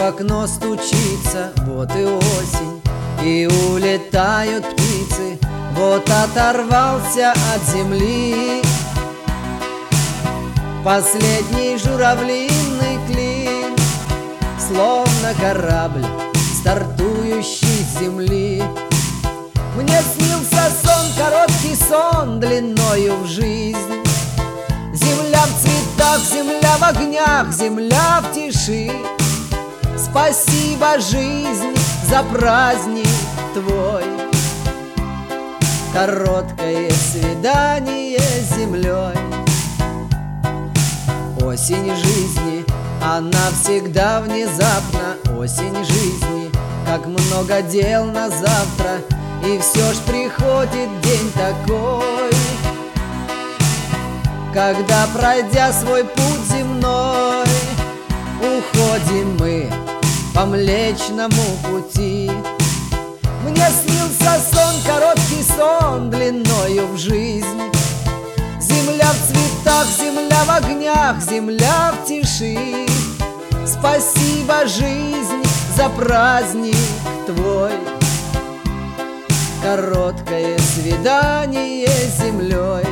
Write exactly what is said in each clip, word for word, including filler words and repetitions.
окно стучится, вот и осень, и улетают птицы. Вот оторвался от земли последний журавлиный клин, словно корабль, стартующий с земли. Мне снился сон, короткий сон, длиною в жизнь. Земля в цветах, земля в огнях, земля в тиши. Спасибо, жизнь, за праздник твой. Короткое свидание с землей. Осень жизни, она всегда внезапна. Осень жизни, как много дел на завтра. И все ж приходит день такой, когда, пройдя свой путь земной, уходим мы по Млечному пути. Мне снился сон, короткий сон, длиною в жизнь. Земля в цветах, земля в огнях, земля в тиши. Спасибо, жизнь, за праздник твой. Короткое свидание с землей.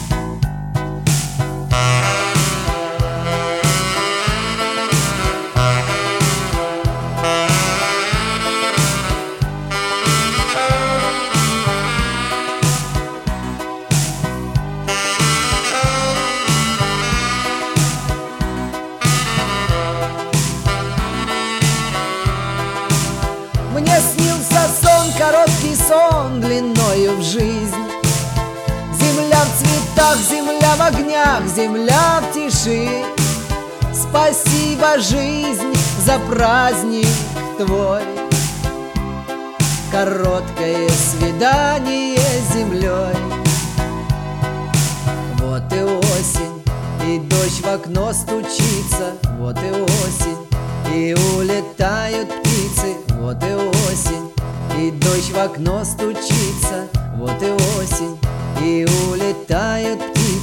Мне снился сон, короткий сон, длиною в жизнь. Земля в цветах, земля в огнях, земля в тиши. Спасибо, жизнь, за праздник твой. Короткое свидание с землей. Вот и осень, и дождь в окно стучится. Вот и осень, и улетают птицы. Вот и осень, и дождь в окно стучится. Вот и осень, и улетают птицы.